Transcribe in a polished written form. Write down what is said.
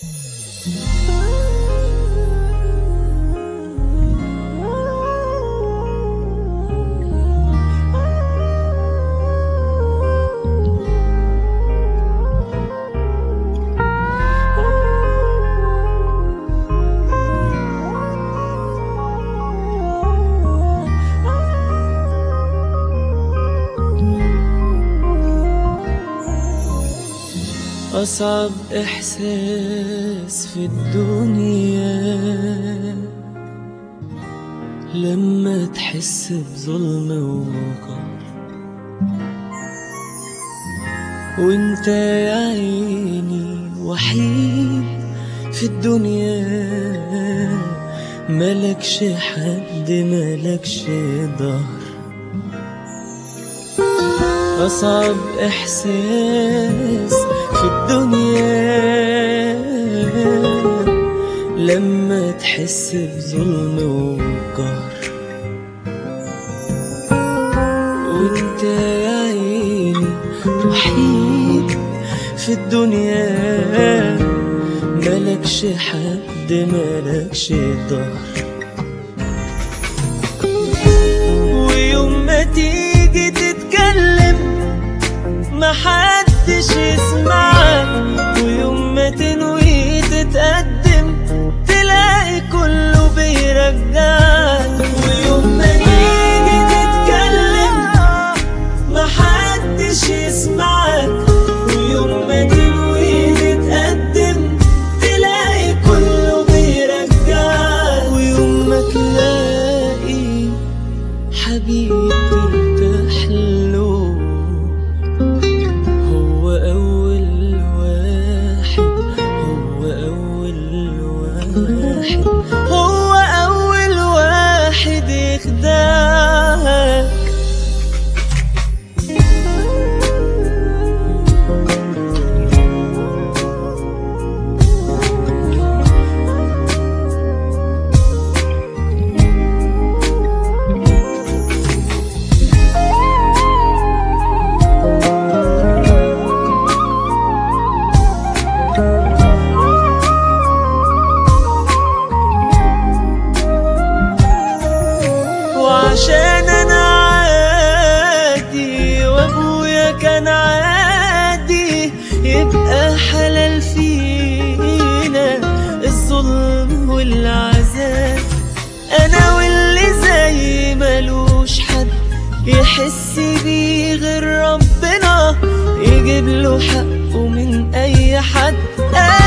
أصعب إحساس في الدنيا لما تحس بظلم وقهر، وانت يا عيني وحيد في الدنيا، ملكش حد ملكش ظهر. أصعب إحساس في الدنيا لما تحس بظلم وقهر، وانت يا عيني وحيد في الدنيا، ملكش حد ملكش ظهر. ويوم ما تيجي تتكلم محدش يسمعك، ويوم ما تنوي تتقدم تلاقي كله بيرجعك. ويوم ما تيجي تتكلم محدش يسمعك، ويوم ما تنوي تتقدم تلاقي كله بيرجعك. ويوم ما تلاقي حبيب ترتاح له، هو أول واحد يخدعك. عشان أنا عادي وأبويا كان عادي، يبقى حلال فينا الظلم والعذاب. أنا واللي زي ملوش حد يحس بيه غير ربنا، يجيب له حقه من أي حد.